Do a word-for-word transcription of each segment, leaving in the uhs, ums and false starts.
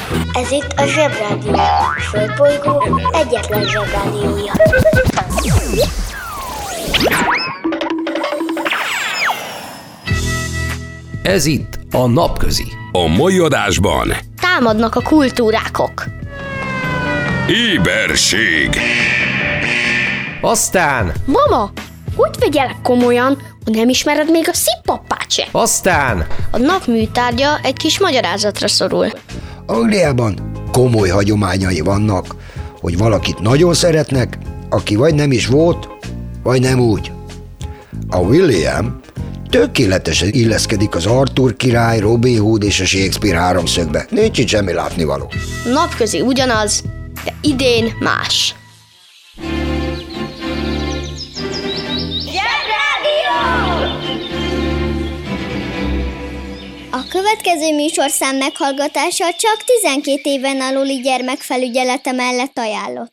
Ez itt a Zsebrádió, a Földbolygó egyetlen Zsebrádiója. Ez itt a Napközi. A mai adásban Támadnak a kultúrákok. Éberség. Aztán... Mama, hogy vegyelek komolyan, ha nem ismered még a Szippappát se? Aztán... A nap műtárgya egy kis magyarázatra szorul. Angliában komoly hagyományai vannak, hogy valakit nagyon szeretnek, aki vagy nem is volt, vagy nem úgy. A William tökéletesen illeszkedik az Arthur király, Robin Hood és a Shakespeare háromszögbe. Nincs itt semmi látnivaló. Napközi ugyanaz, de idén más. A következő műsorszám meghallgatása csak tizenkét éven aluli gyermekfelügyelete mellett ajánlott.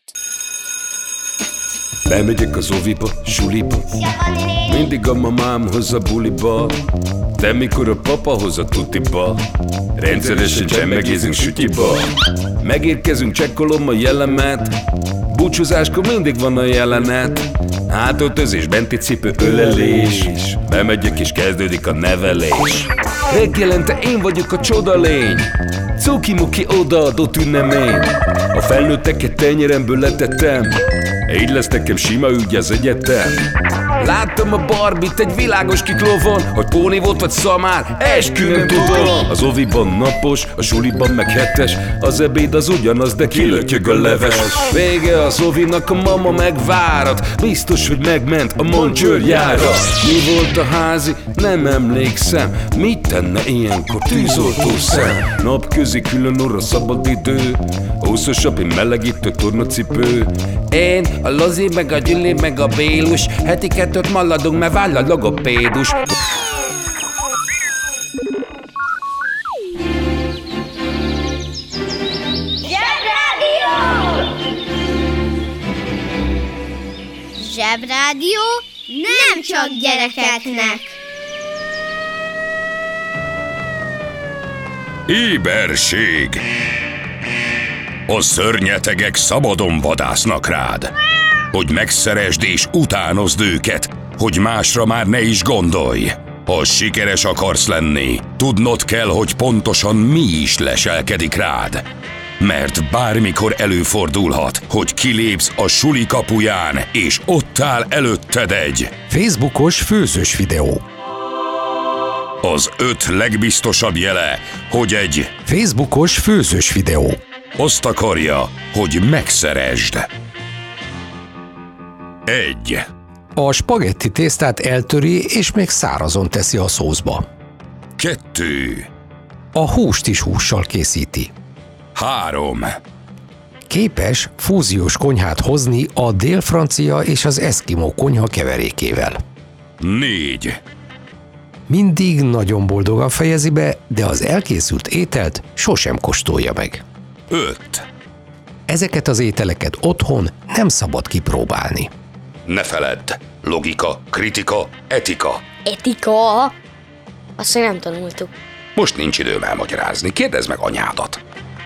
Bemegyek az oviba, suliba, mindig a mamám hoz a buliba, de mikor a papa hoz a tutiba, rendszeresen csemmegézünk sütyiba. Megérkezünk, csekkolom a jellemet, búcsúzáskor mindig van a jelenet. Hátöltözés, benti cipő, ölelés, bemegyek és kezdődik a nevelés. Reggelente én vagyok a csoda lény, cuki-muki odaadott ünnemény. A felnőtteket tenyeremből letettem, így lesz nekem sima ügy az egyetem. Láttam a Barbit egy világos kiklovon, hogy póni volt vagy szamár, eskü nem tudom. Az oviban napos, a suliban meg hetes, az ebéd az ugyanaz, de kilötyög a leves. Vége az ovinak, a mama megvárat, biztos, hogy megment a Moncsőrjára. Mi volt a házi? Nem emlékszem, mit tenne ilyenkor tűzoltó szem? Napközi külön orra szabad idő, húszosabb, én melegítő tornacipő. Én, a Lozi, meg a Gyüli, meg a Bélus, heti kettőt maladunk, mert váll a logopédus. Zsebrádió! Zsebrádió nem csak gyerekeknek. Éberség. A szörnyetegek szabadon vadásznak rád, hogy megszeresd és utánozd őket, hogy másra már ne is gondolj. Ha sikeres akarsz lenni, tudnod kell, hogy pontosan mi is leselkedik rád. Mert bármikor előfordulhat, hogy kilépsz a suli kapuján, és ott áll előtted egy Facebookos főzős videó. Az öt legbiztosabb jele, hogy egy Facebookos főzős videó azt akarja, hogy megszeresd. Egy. A spagetti tésztát eltöri, és még szárazon teszi a szószba. Kettő. A húst is hússal készíti. Három. Képes fúziós konyhát hozni a dél-francia és az eszkimó konyha keverékével. Négy. Mindig nagyon boldogan fejezi be, de az elkészült ételt sosem kóstolja meg. Öt. Ezeket az ételeket otthon nem szabad kipróbálni. Ne feledd, logika, kritika, etika. Etika? Azt még nem tanultuk. Most nincs időm elmagyarázni, kérdezd meg anyádat.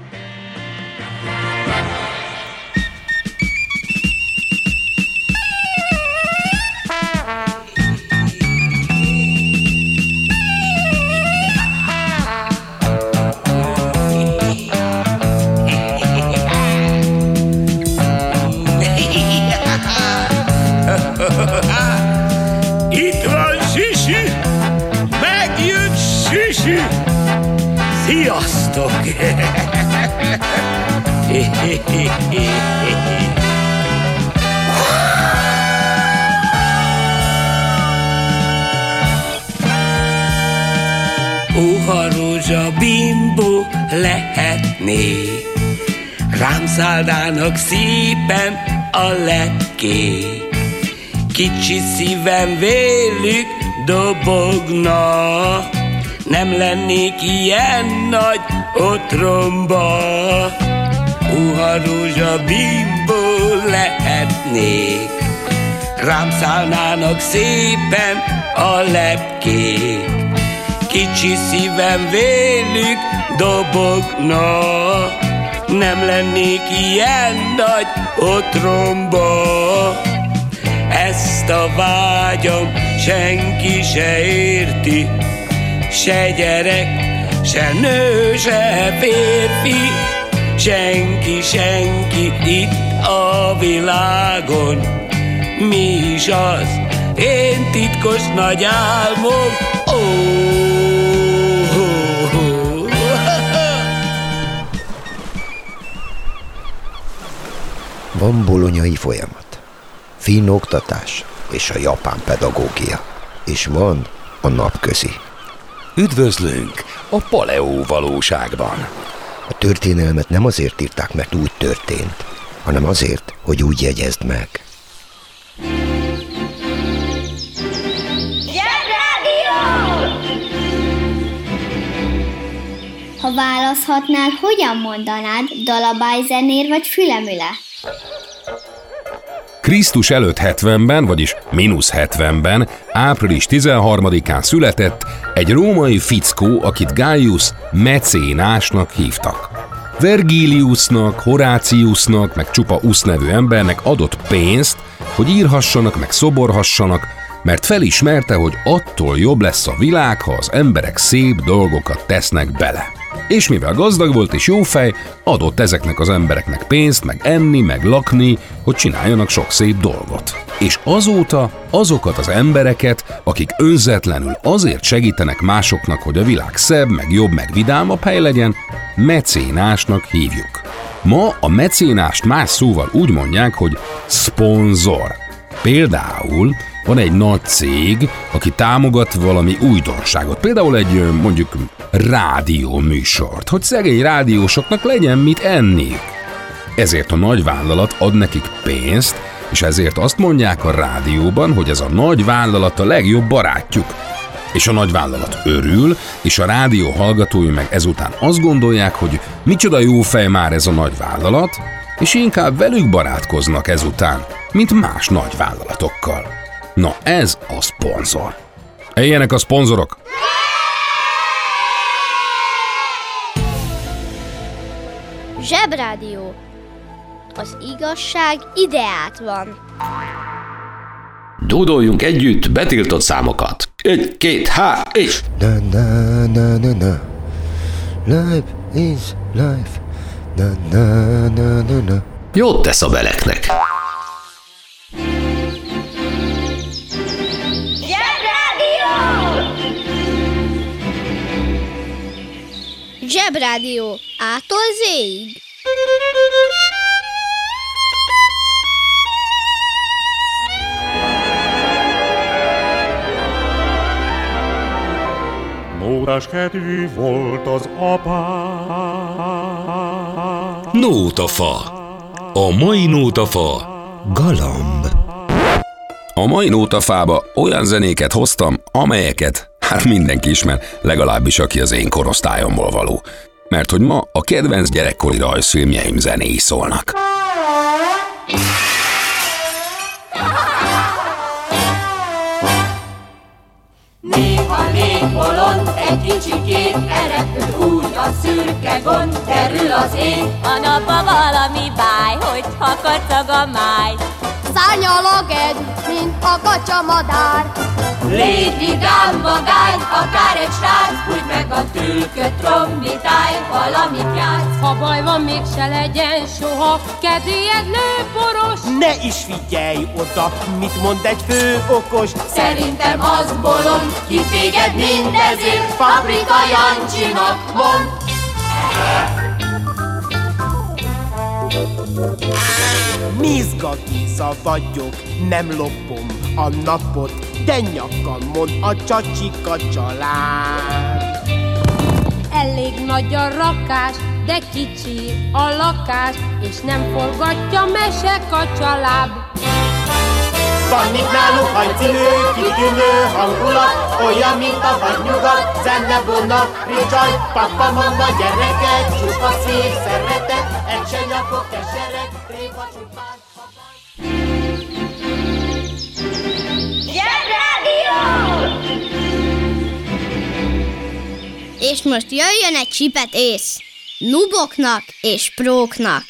Itt van Sisi! Megjött Sisi! Sziasztok! Óha rózsa bimbó lehetnék, rám szállnának szépen a lepkék. Kicsi szívem vélük dobogna, nem lennék ilyen nagy otromba. Óha rózsa bimbó lehetnék, rám szállnának szépen a lepkék. kicsi szívem vélük dobogna. Nem lennék ilyen nagy otromba. Ezt a vágyam senki se érti, se gyerek, se nő, se férfi, senki, senki itt a világon. Mi is az én titkos nagy álmom? Oh, oh, oh. Van bolonyai folyamat, finn oktatás és a japán pedagógia, és van a napközi. Üdvözlünk a paleó valóságban. A történelmet nem azért írták, mert úgy történt, hanem azért, hogy úgy jegyezd meg. Ha választhatnál, hogyan mondanád, dalabályzenér vagy fülemüle? Krisztus előtt hetvenben, vagyis mínusz hetvenben, április tizenharmadikán született egy római fickó, akit Gaius mecénásnak hívtak. Vergiliusnak, Horáciusnak, meg csupa Usz nevű embernek adott pénzt, hogy írhassanak, meg szoborhassanak, mert felismerte, hogy attól jobb lesz a világ, ha az emberek szép dolgokat tesznek bele. És mivel gazdag volt és jófej, adott ezeknek az embereknek pénzt, meg enni, meg lakni, hogy csináljanak sok szép dolgot. És azóta azokat az embereket, akik önzetlenül azért segítenek másoknak, hogy a világ szebb, meg jobb, meg vidámabb hely legyen, mecénásnak hívjuk. Ma a mecénást más szóval úgy mondják, hogy szponzor. Például van egy nagy cég, aki támogat valami újdonságot, például egy mondjuk rádióműsort, hogy szegény rádiósoknak legyen mit enniük. Ezért a nagyvállalat ad nekik pénzt, és ezért azt mondják a rádióban, hogy ez a nagyvállalat a legjobb barátjuk. És a nagyvállalat örül, és a rádió hallgatói meg ezután azt gondolják, hogy micsoda jó fej már ez a nagyvállalat, és inkább velük barátkoznak ezután, mint más nagyvállalatokkal. Na ez a szponzor. Ilyenek a szponzorok! Zsebrádió. Az igazság ideát van. Dúdoljunk együtt betiltott számokat. Egy, két, há, és... Na, na, na, na, na. Life is life. Na, na, na, na, na. Jót tesz a beleknek. Zsebrádió. A-tól Z-ig. Nótás kedvű volt az apám. Nótafa. A mai nótafa galamb. A mai nótafába olyan zenéket hoztam, amelyeket hát mindenki ismer, legalábbis aki az én korosztályomból való. Mert hogy ma a kedvenc gyerekkori rajzfilmjeim zenéi szólnak. Néha légy bolond, egy kicsikét erető, úgy a szürke gond, derül az ég. A napba valami báj, hogyha kacag a máj. Szárnyal a ged, mint a kacsamadár. Légy vidám vagány, akár egy srác, fújj meg a tülköt, trombitálj, valamit játsz. Ha baj van, mégse legyen soha, kedélyedlő poros. Ne is figyelj oda, mit mond egy fő okos. Szerintem az bolond, ki téged mindezért Paprika Jancsinak mond. Mizga Géza vagyok, nem lopom a napot, de nyakkal mond a csacsika család. Elég nagy a rakás, de kicsi a lakás, és nem forgatja mese kacsaláb. Van itt nálunk hajcilő, kitűnő hangulat, olyan, mint a vadnyugat, zene, vonat, ricsaj, papa, mama, gyerekek, csupa szép szeretet, egy se nyakok, keserek, tréfa, csupán, Zsebrádió! És most jöjjön egy csipet ész. Nuboknak és próknak.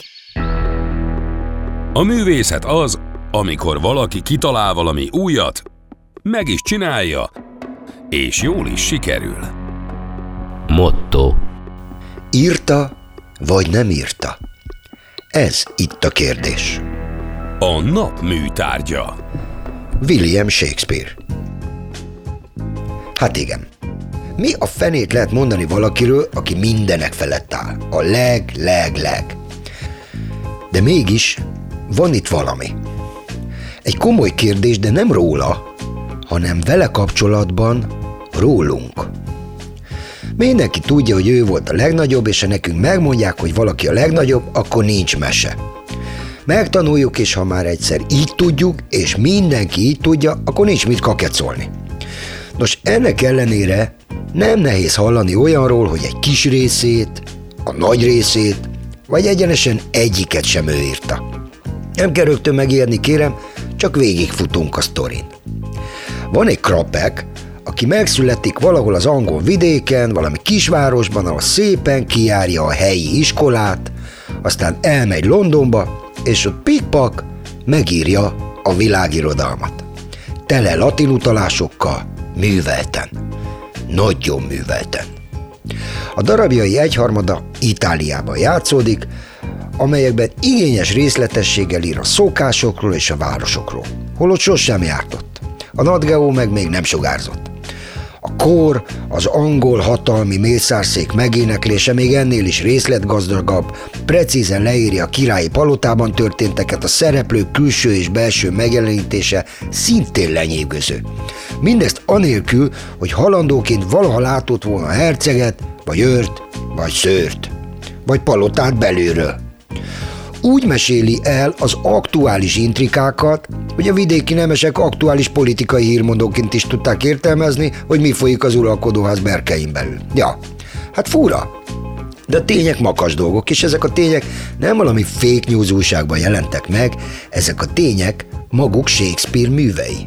A művészet az, amikor valaki kitalál valami újat, meg is csinálja, és jól is sikerül. Motto. Írta, vagy nem írta? Ez itt a kérdés. A nap műtárgya. William Shakespeare. Hát igen. Mi a fenét lehet mondani valakiről, aki mindenek felett áll? A leg, leg, leg. De mégis van itt valami. Egy komoly kérdés, de nem róla, hanem vele kapcsolatban rólunk. Mindenki tudja, hogy ő volt a legnagyobb, és ha nekünk megmondják, hogy valaki a legnagyobb, akkor nincs mese. Megtanuljuk, és ha már egyszer így tudjuk, és mindenki így tudja, akkor nincs mit kakecolni. Nos, ennek ellenére nem nehéz hallani olyanról, hogy egy kis részét, a nagy részét, vagy egyenesen egyiket sem ő írta. Nem kell rögtön megijedni, kérem, csak végigfutunk a sztorin. Van egy krapek, aki megszületik valahol az angol vidéken, valami kisvárosban, ahol szépen kijárja a helyi iskolát, aztán elmegy Londonba, és ott pikpak megírja a világirodalmat. Tele latin utalásokkal, művelten. Nagyon művelten. A darabjai egyharmada Itáliában játszódik, amelyekben igényes részletességgel ír a szokásokról és a városokról, holott sosem járt ott. A Nat Geo meg még nem sugárzott. A kor, az angol hatalmi mészárszék megéneklése még ennél is részletgazdagabb, precízen leírja a királyi palotában történteket, a szereplők külső és belső megjelenítése szintén lenyűgöző. Mindezt anélkül, hogy halandóként valaha látott volna herceget, vagy őrt, vagy szőrt, vagy palotát belülről. Úgy meséli el az aktuális intrikákat, hogy a vidéki nemesek aktuális politikai hírmondóként is tudták értelmezni, hogy mi folyik az uralkodóház berkein belül. Ja, hát fura, de a tények makas dolgok, és ezek a tények nem valami fake news újságban jelentek meg, ezek a tények maguk Shakespeare művei.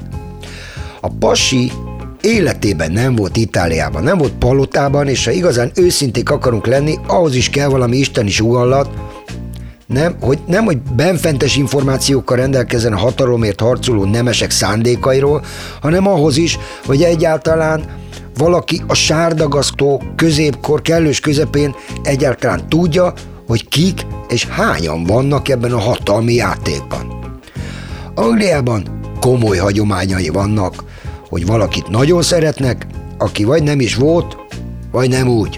A pasi életében nem volt Itáliában, nem volt palotában, és ha igazán őszinték akarunk lenni, ahhoz is kell valami isteni sugallat, Nem, hogy, nem, hogy benfentes információkkal rendelkezzen a hatalomért harcoló nemesek szándékairól, hanem ahhoz is, hogy egyáltalán valaki a sárdagasztó középkor kellős közepén egyáltalán tudja, hogy kik és hányan vannak ebben a hatalmi játékban. Angliában komoly hagyományai vannak, hogy valakit nagyon szeretnek, aki vagy nem is volt, vagy nem úgy.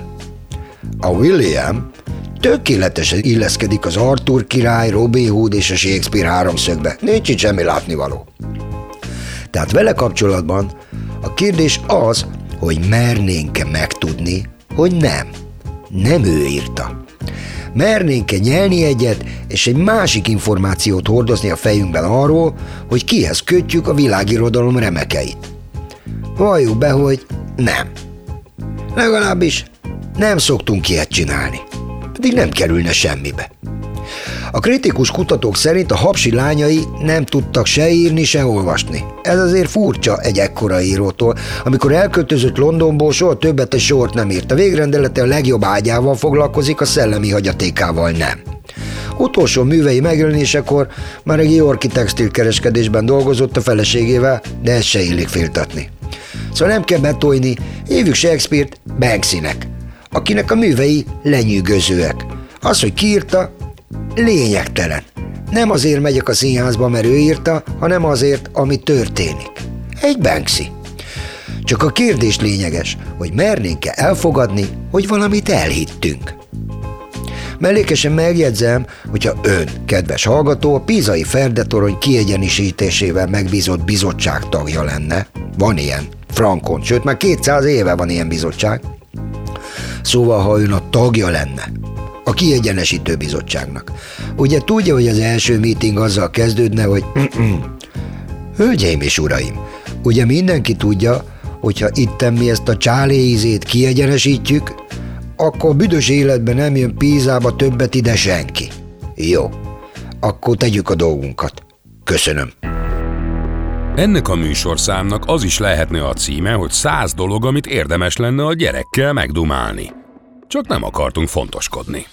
A William tökéletesen illeszkedik az Arthur király, Robin Hood és a Shakespeare háromszögbe. Nincs itt semmi látnivaló. Tehát vele kapcsolatban a kérdés az, hogy mernénk-e megtudni, hogy nem. Nem ő írta. Mernénk-e nyelni egyet, és egy másik információt hordozni a fejünkben arról, hogy kihez kötjük a világirodalom remekeit. Valljuk be, hogy nem. Legalábbis nem szoktunk ilyet csinálni. Pedig nem kerülne semmibe. A kritikus kutatók szerint a hapsi lányai nem tudtak se írni, se olvasni. Ez azért furcsa egy ekkora írótól. Amikor elköltözött Londonból, soha többet egy sort nem írt. A végrendelete a legjobb ágyával foglalkozik, a szellemi hagyatékával nem. Utolsó művei megjelenésekor már egy yorki textilkereskedésben dolgozott a feleségével, de ezt se illik féltetni. Szóval nem kell betolni, hívjuk Shakespeare-t Banksynek, akinek a művei lenyűgözőek. Az, hogy ki írta, lényegtelen. Nem azért megyek a színházba, mert ő írta, hanem azért, ami történik. Egy Banksy. Csak a kérdés lényeges, hogy mernénk-e elfogadni, hogy valamit elhittünk. Mellékesen megjegyzem, hogyha ön, kedves hallgató, a Pízai Ferdetorony kiegyenisítésével megbízott bizottság tagja lenne, van ilyen, frankon, sőt már kétszáz éve van ilyen bizottság, szóval ha ön a tagja lenne a kiegyenesítő bizottságnak, ugye tudja, hogy az első meeting azzal kezdődne, hogy hölgyeim és uraim, ugye mindenki tudja, hogyha itten mi ezt a csáléízét kiegyenesítjük, akkor büdös életben nem jön Pízába többet ide senki. Jó, akkor tegyük a dolgunkat. Köszönöm. Ennek a műsorszámnak az is lehetne a címe, hogy száz dolog, amit érdemes lenne a gyerekkel megdumálni. Csak nem akartunk fontoskodni.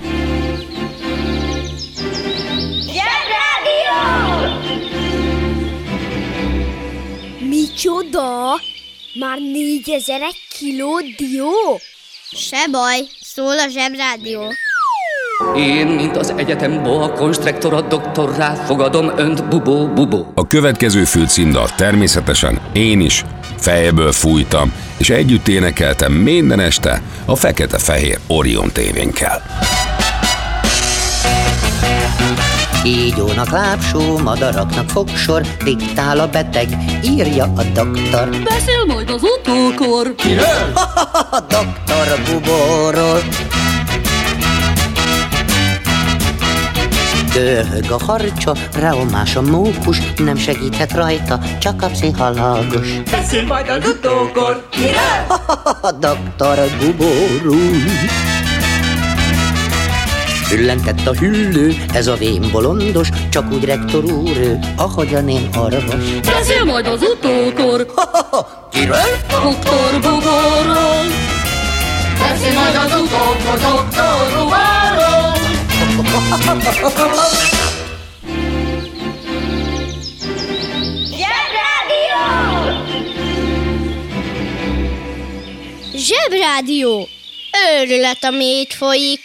Micsoda? Már négyezer kiló dió? Se baj, szól a Zsebrádió. Én, mint az egyetem boa konstruktora doktorrá fogadom önt, bubó, bubó. A következő főcímdal természetesen én is fejből fújtam, és együtt énekeltem minden este a fekete-fehér Orion tévénkkel. Kígyónak lábsó, madaraknak fogsor, diktál a beteg, írja a doktor. Beszél majd az utókor. Kiről? A doktor Bubóról. Köhög a harcsa, reumás a mókus, nem segíthet rajta, csak a pszichológus. Beszél majd az utókor. Kiről? A doktor Bubóról. Füllentett a hüllő, ez a vén bolondos, csak úgy rektor úr ő, ahogyan én orvos. Beszél majd az utókor. Kiről? Doktor Bubóról. Beszél majd az utókor, doktor Bubóról. Zsebrádió! Zsebrádió! Őrület, ami itt folyik.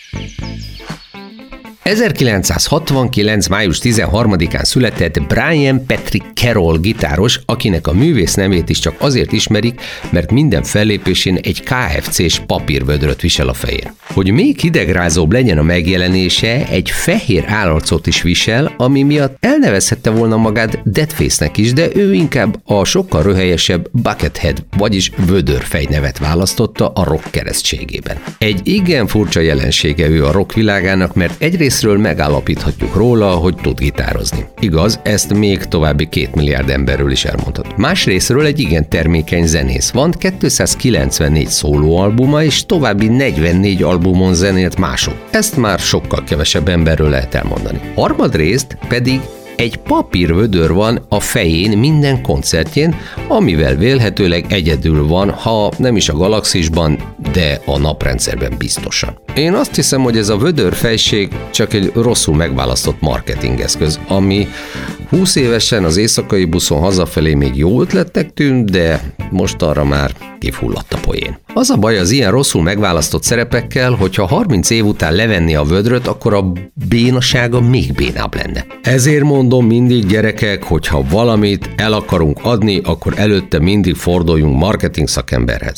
ezerkilencszázhatvankilenc. május tizenharmadikán született Brian Patrick Carroll gitáros, akinek a művész nevét is csak azért ismerik, mert minden fellépésén egy ká ef cés papírvödröt visel a fején. Hogy még hidegrázóbb legyen a megjelenése, egy fehér állarcot is visel, ami miatt elnevezhette volna magát Deadface-nek is, de ő inkább a sokkal röhelyesebb Buckethead, vagyis vödörfej nevet választotta a rock keresztségében. Egy igen furcsa jelensége ő a rock világának, mert egyrészt Részről megállapíthatjuk róla, hogy tud gitározni. Igaz, ezt még további két milliárd emberről is elmondhat. Másrészről egy igen termékeny zenész. Van kétszázkilencvennégy szólóalbuma, és további negyvennégy albumon zenélt mások. Ezt már sokkal kevesebb emberről lehet elmondani. Harmadrészt pedig egy papírvödör van a fején minden koncertjén, amivel vélhetőleg egyedül van, ha nem is a galaxisban, de a naprendszerben biztosan. Én azt hiszem, hogy ez a vödörfejség csak egy rosszul megválasztott marketingeszköz, ami húsz évesen az éjszakai buszon hazafelé még jó ötletnek tűnt, de most arra már kifulladt a poén. Az a baj az ilyen rosszul megválasztott szerepekkel, hogyha harminc év után levenni a vödröt, akkor a bénasága még bénább lenne. Ezért mondom mindig, gyerekek, hogyha valamit el akarunk adni, akkor előtte mindig forduljunk marketing szakemberhez.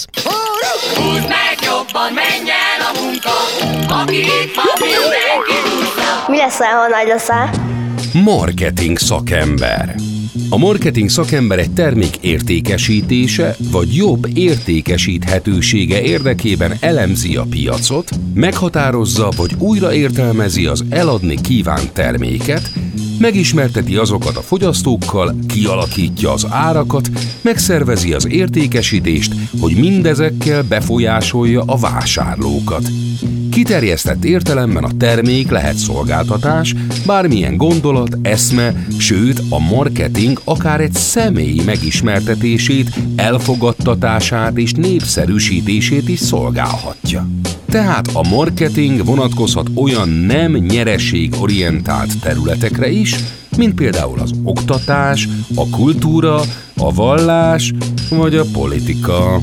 Húzd meg jobban, menj el a munka, aki itt van, mindenki húzza. Mi leszel, ha nagy leszel? Marketing szakember. A marketing szakember egy termék értékesítése, vagy jobb értékesíthetősége érdekében elemzi a piacot, meghatározza vagy újraértelmezi az eladni kívánt terméket, megismerteti azokat a fogyasztókkal, kialakítja az árakat, megszervezi az értékesítést, hogy mindezekkel befolyásolja a vásárlókat. Kiterjesztett értelemben a termék lehet szolgáltatás, bármilyen gondolat, eszme, sőt a marketing akár egy személy megismertetését, elfogadtatását és népszerűsítését is szolgálhatja. Tehát a marketing vonatkozhat olyan nem nyereségorientált területekre is, mint például az oktatás, a kultúra, a vallás vagy a politika.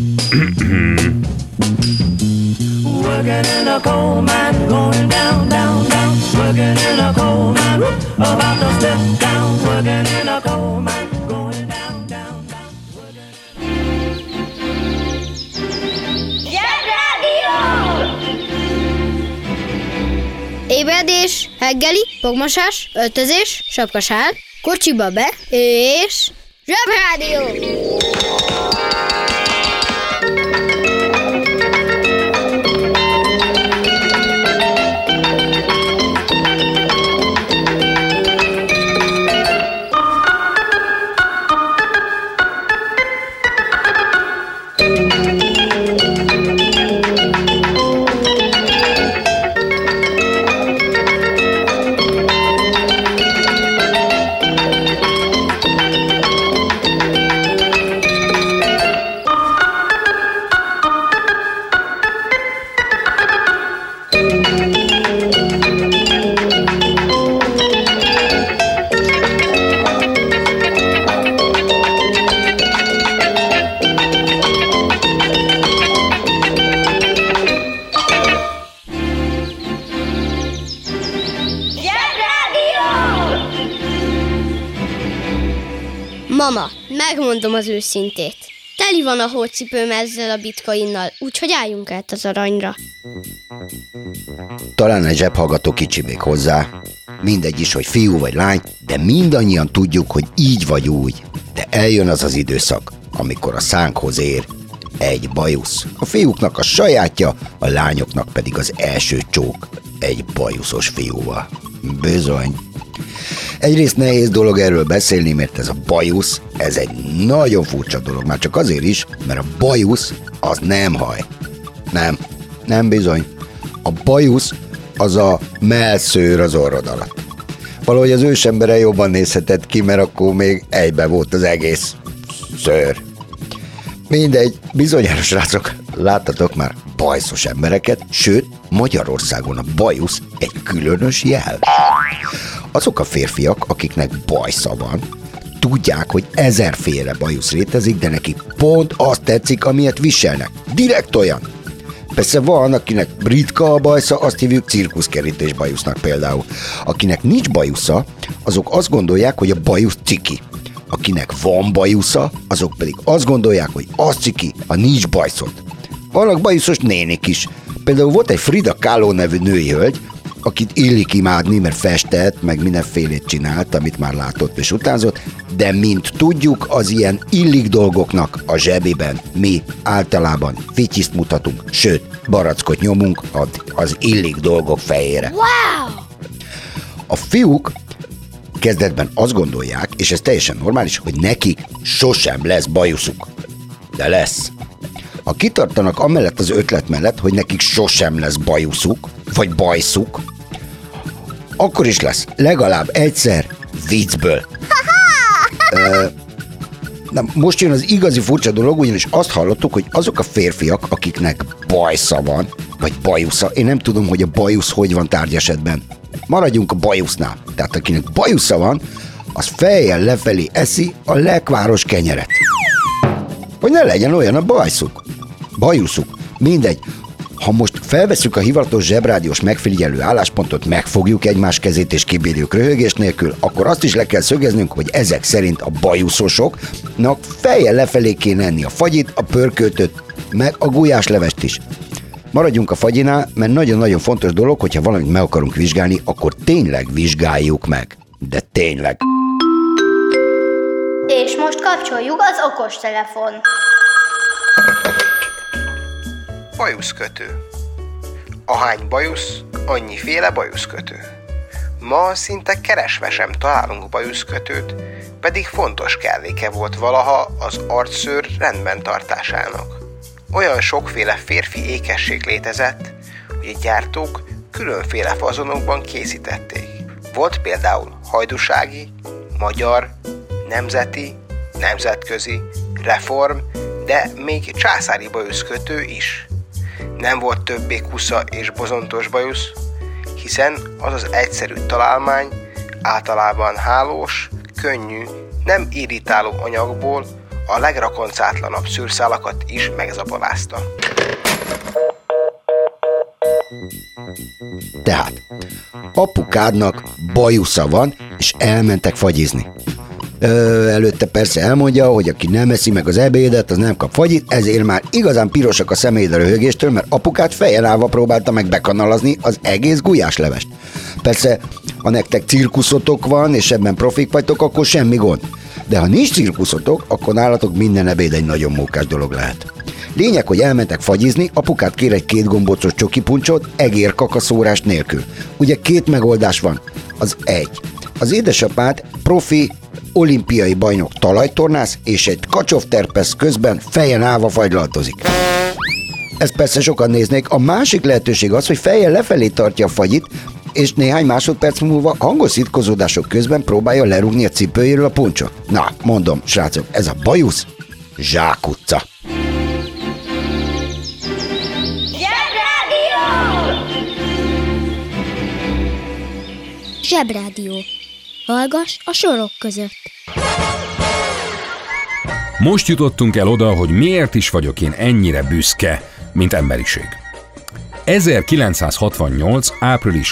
Working in a coal mine, going down, down, down. Working in a coal mine, about to step down. Working in a coal mine, going down, down, down. Zsebrádió! Ébredés, reggeli, fogmosás, öltözés, sapkasál, kocsiba be, és Zsebrádió! Mama, megmondom az őszintét. Teli van a hócipőm ezzel a bitcoinnal, úgyhogy álljunk át az aranyra. Talán egy zsebhallgató kicsi még hozzá. Mindegy is, hogy fiú vagy lány, de mindannyian tudjuk, hogy így vagy úgy. De eljön az az időszak, amikor a szánkhoz ér egy bajusz. A fiúknak a sajátja, a lányoknak pedig az első csók egy bajuszos fiúval. Bizony. Egyrészt nehéz dolog erről beszélni, mert ez a bajusz, ez egy nagyon furcsa dolog, már csak azért is, mert a bajusz az nem haj. Nem, nem bizony. A bajusz az a mellszőr az orrod alatt. Valahogy az ősembere jobban nézhetett ki, mert akkor még egybe volt az egész szőr. Mindegy, bizonyára srácok, láttatok már bajszos embereket, sőt, Magyarországon a bajusz egy különös jel. Azok a férfiak, akiknek bajsza van, tudják, hogy ezerféle bajusz létezik, de nekik pont azt tetszik, amilyet viselnek. Direkt olyan. Persze van, akinek ritka a bajsza, azt hívjuk cirkuszkerítés bajusznak például. Akinek nincs bajusza, azok azt gondolják, hogy a bajusz ciki. Akinek van bajusza, azok pedig azt gondolják, hogy az ciki, ha nincs bajszod. Vannak bajuszos nénik is. Például volt egy Frida Kahlo nevű női hölgy, akit illik imádni, mert festett, meg mindenfélét csinált, amit már látott és utázott, de mint tudjuk, az ilyen illik dolgoknak a zsebében mi általában fityiszt mutatunk, sőt, barackot nyomunk az illik dolgok fejére. Wow! A fiúk kezdetben azt gondolják, és ez teljesen normális, hogy nekik sosem lesz bajuszuk. De lesz. Ha kitartanak amellett az ötlet mellett, hogy nekik sosem lesz bajuszuk, vagy bajszuk, akkor is lesz. Legalább egyszer viccből. Ö, na, most jön az igazi furcsa dolog, ugyanis azt hallottuk, hogy azok a férfiak, akiknek bajsza van, vagy bajusza, én nem tudom, hogy a bajusz hogy van tárgyesetben. Maradjunk a bajusznál. Tehát akinek bajusza van, az fejjel lefelé eszi a lekváros kenyeret. Hogy ne legyen olyan a bajszuk. Bajuszuk. Mindegy. Ha most felveszünk a hivatalos zsebrádiós megfigyelő álláspontot, megfogjuk egymás kezét és kibírjuk röhögés nélkül, akkor azt is le kell szögeznünk, hogy ezek szerint a bajuszosoknak fejjel lefelé kéne enni a fagyit, a pörköltöt, meg a gulyáslevest is. Maradjunk a fagyinál, mert nagyon-nagyon fontos dolog, hogyha valamit meg akarunk vizsgálni, akkor tényleg vizsgáljuk meg. De tényleg. És most kapcsoljuk az okostelefon. Bajuszkötő. Ahány bajusz, annyiféle bajuszkötő. Ma szinte keresve sem találunk bajuszkötőt, pedig fontos kelléke volt valaha az arcszőr rendben tartásának. Olyan sokféle férfi ékesség létezett, hogy a gyártók különféle fazonokban készítették. Volt például hajdúsági, magyar, nemzeti, nemzetközi, reform, de még császári bajuszkötő is. Nem volt többé kusza és bozontos bajusz, hiszen az az egyszerű találmány általában hálós, könnyű, nem irritáló anyagból a legrakoncátlanabb szőrszálakat is megzabolázta. Tehát, apukádnak bajusza van, és elmentek fagyizni. Ö, előtte persze elmondja, hogy aki nem eszi meg az ebédet, az nem kap fagyit, ezért már igazán pirosak a személyed a röhögéstől, mert apukát fejjel állva próbálta meg bekanalazni az egész gulyáslevest. Persze, ha nektek cirkuszotok van, és ebben profik vagytok, akkor semmi gond. De ha nincs cirkuszotok, akkor nálatok minden ebéd egy nagyon mókás dolog lehet. Lényeg, hogy elmentek fagyizni, apukát kér egy két gombócos csokipuncsot, egér kakaszórás nélkül. Ugye két megoldás van. Az egy. Az édesapád profi olimpiai bajnok talajtornász, és egy kacsovterpesz közben fejen állva fagylaltozik. Ezt persze sokan néznék. A másik lehetőség az, hogy fejjel lefelé tartja a fagyit, és néhány másodperc múlva hangos szitkozódások közben próbálja lerúgni a cipőjéről a puncsot. Na, mondom, srácok, ez a bajusz zsákutca. Zsebrádió. Hallgass a sorok között. Most jutottunk el oda, hogy miért is vagyok én ennyire büszke, mint emberiség. ezerkilencszázhatvannyolc. április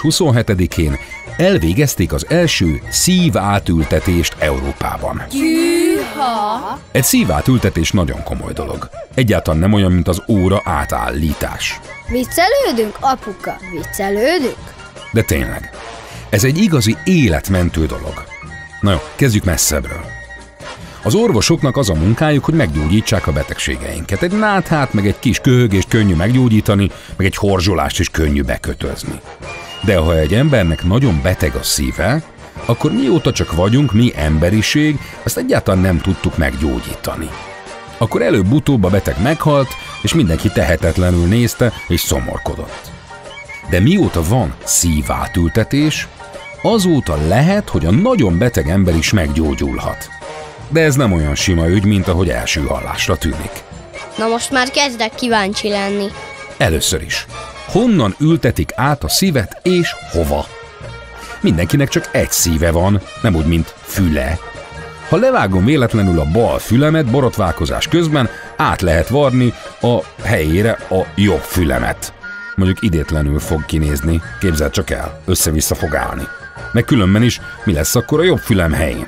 huszonhetedikén elvégezték az első szívátültetést Európában. Gyűha! Hűha! Egy szívátültetés nagyon komoly dolog. Egyáltalán nem olyan, mint az óra átállítás. Viccelődünk, apuka? Viccelődünk? De tényleg, ez egy igazi életmentő dolog. Na jó, kezdjük messzebbről. Az orvosoknak az a munkájuk, hogy meggyógyítsák a betegségeinket. Egy náthát, meg egy kis köhögést könnyű meggyógyítani, meg egy horzsolást is könnyű bekötözni. De ha egy embernek nagyon beteg a szíve, akkor mióta csak vagyunk, mi emberiség, ezt egyáltalán nem tudtuk meggyógyítani. Akkor előbb-utóbb a beteg meghalt, és mindenki tehetetlenül nézte és szomorkodott. De mióta van szívátültetés, azóta lehet, hogy a nagyon beteg ember is meggyógyulhat. De ez nem olyan sima ügy, mint ahogy első hallásra tűnik. Na most már kezdek kíváncsi lenni. Először is, honnan ültetik át a szívet és hova? Mindenkinek csak egy szíve van, nem úgy, mint füle. Ha levágom véletlenül a bal fülemet borotválkozás közben, át lehet varni a helyére a jobb fülemet. Mondjuk idétlenül fog kinézni, képzeld csak el, össze-vissza fog állni. Meg különben is, mi lesz akkor a jobb fülem helyén?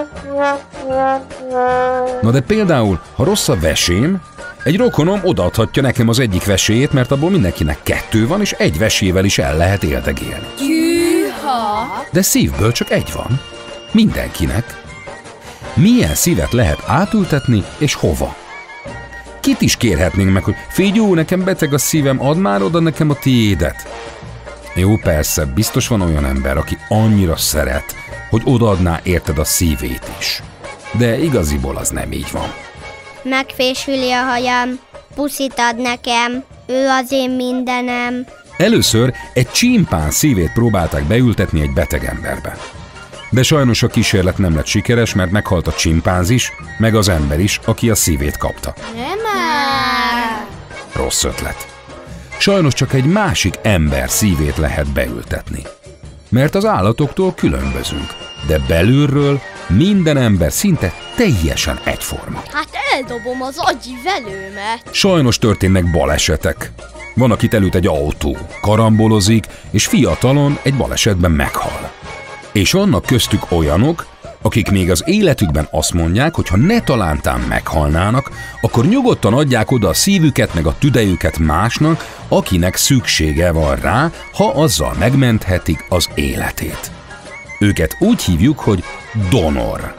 Na de például, ha rossz a vesém, egy rokonom odaadhatja nekem az egyik veséjét, mert abból mindenkinek kettő van, és egy vesével is el lehet éldegélni. Hűha! De szívből csak egy van. Mindenkinek. Milyen szívet lehet átültetni, és hova? Kit is kérhetnénk meg, hogy figyú, nekem beteg a szívem, add már oda nekem a tiédet. Jó, persze, biztos van olyan ember, aki annyira szeret, hogy odaadná érted a szívét is. De igaziból az nem így van. Megfésüli a hajam, puszit ad nekem, ő az én mindenem. Először egy csimpán szívét próbálták beültetni egy beteg emberbe. De sajnos a kísérlet nem lett sikeres, mert meghalt a csimpánzis, meg az ember is, aki a szívét kapta. Nem már! Rossz ötlet. Sajnos csak egy másik ember szívét lehet beültetni. Mert az állatoktól különbözünk, de belülről minden ember szinte teljesen egyforma. Hát eldobom az agyi velőmet. Sajnos történnek balesetek. Van, akit elüt egy autó, karambolozik, és fiatalon egy balesetben meghal. És vannak köztük olyanok, akik még az életükben azt mondják, hogy ha ne talántán meghalnának, akkor nyugodtan adják oda a szívüket meg a tüdejüket másnak, akinek szüksége van rá, ha azzal megmenthetik az életét. Őket úgy hívjuk, hogy donor.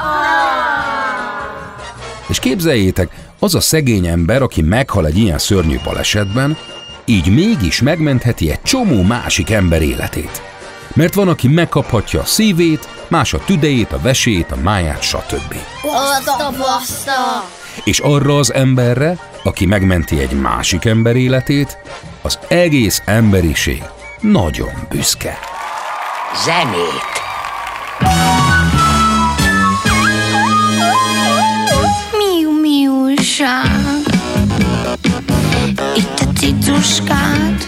És képzeljétek, az a szegény ember, aki meghal egy ilyen szörnyű balesetben, így mégis megmentheti egy csomó másik ember életét. Mert van, aki megkaphatja a szívét, más a tüdejét, a veséjét, a máját, stb. Baszta, baszta! És arra az emberre, aki megmenti egy másik ember életét, az egész emberiség nagyon büszke. Zenét! Miu, miúság, itt a cicuskád.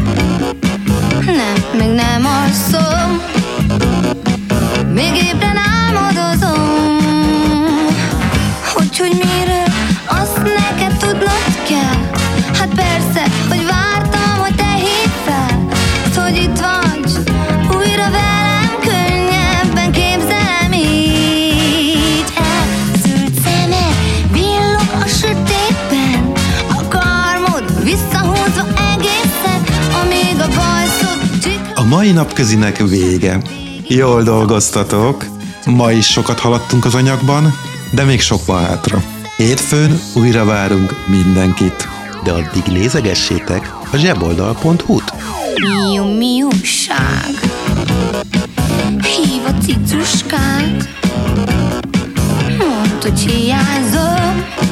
Nem, még nem alszom, még ébren álmodozom, hogy, hogy miről, azt neked tudnod kell. Hát persze, hogy vártam, hogy te hívd fel, azt, hogy itt vagy, újra velem könnyebben képzelem így. Elszült szemed villog a sötétben, a karmod visszahúzva egészen, amíg a bajszod. A mai napközinek vége. Jól dolgoztatok. Ma is sokat haladtunk az anyagban, de még sok van hátra. Hétfőn újra várunk mindenkit. De addig nézegessétek a zseboldal pont hu-t. Miu, miúság, hív a cicuskád, mondd, hogy hiányzom,